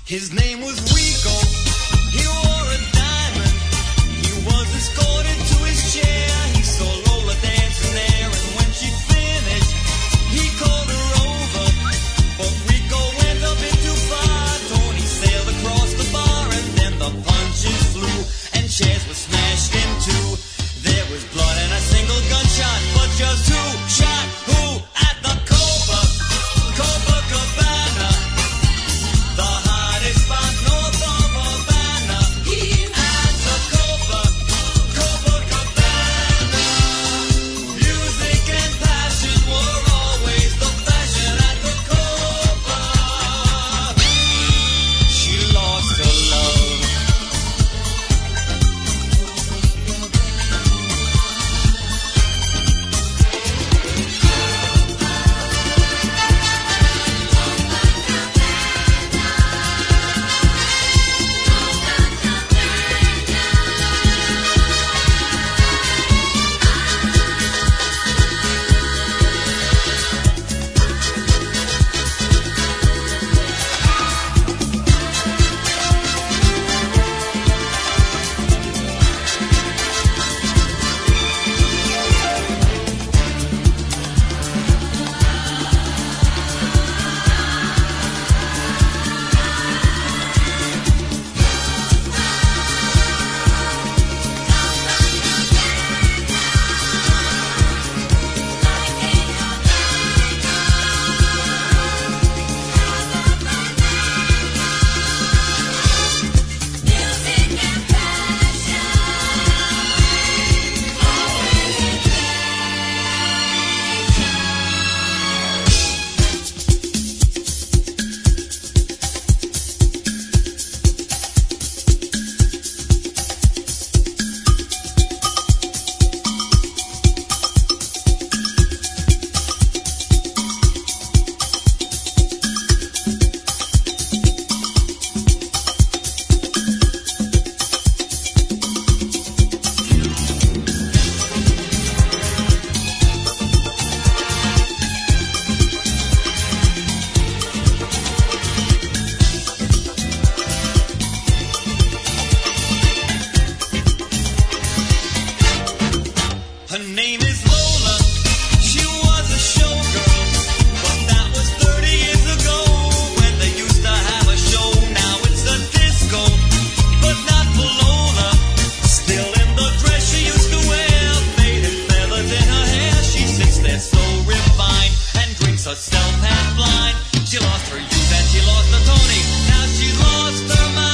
His name was Rico. He wore a diamond. He was escorted to his chair. He saw Lola dancing there, and when she finished, he called her over. But Rico went a bit too far. Tony sailed across the bar, and then the punches flew, and chairs were smashed in two. There was blood and a single gunshot, but just who shot who at the Copacabana, the hottest spot north of Havana. At the Copacabana, music and passion were always the fashion at the Copa. She lost her love. Her name is Lola. She was a showgirl, but that was 30 years ago when they used to have a show. Now it's a disco, but not for Lola. Still in the dress she used to wear, faded feathers in her hair. She sits there so refined and drinks herself half blind. She lost her youth and she lost her Tony. Now she's lost her mind.